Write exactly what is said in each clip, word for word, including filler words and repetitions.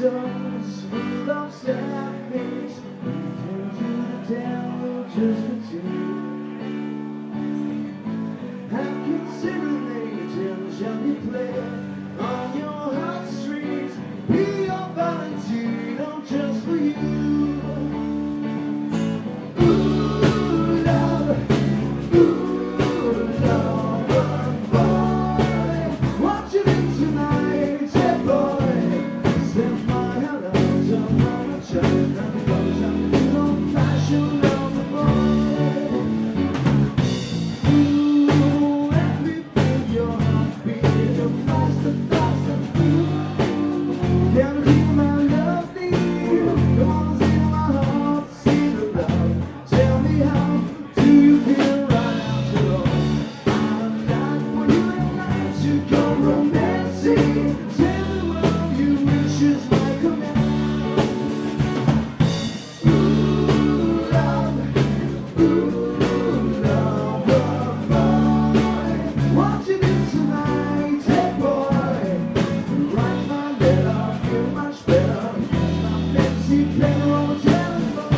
songs full of sad things, leading to the devil just for two. I can serenade and gently play on your heartstrings, be your Valentino just for you. Ooh, love, ooh, lover boy, what you do tonight, hey boy, send my hello to my child, and because I'm in old fashioned lover boy. Ooh, let me feel your heartbeat, your faster, faster, ooh, can you feel my love need? Come on, see my heart, see the love. Tell me how do you feel right now, girl? I'm dying for you and night to go romantic. Tell me what you wish is my command. Ooh, love, ooh, lover boy, what you do tonight, hey boy? Write my letter, feel much better. My fancy player on the telephone.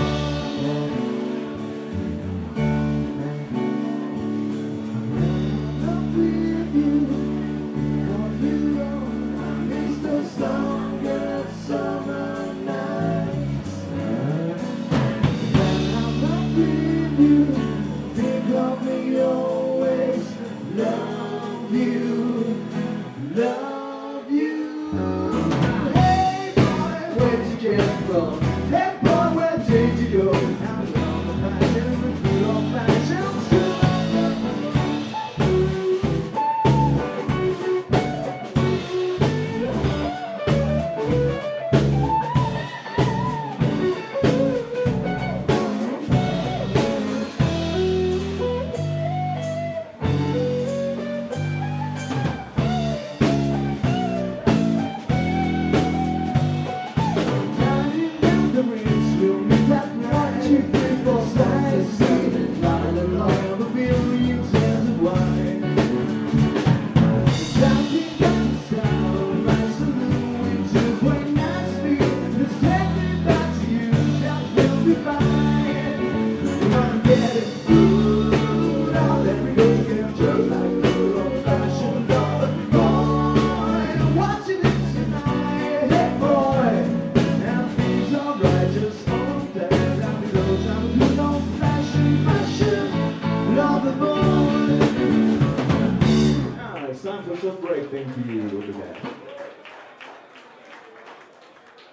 Love with you, all you know, I miss those longer summer nights. When I'm not with you, think of me always. Love you, love you. Hey boy, where'd you get from? Hey boy, where did you go? Now we're on the passion, the good old fashioned It's time for some break. Thank you. Look at that.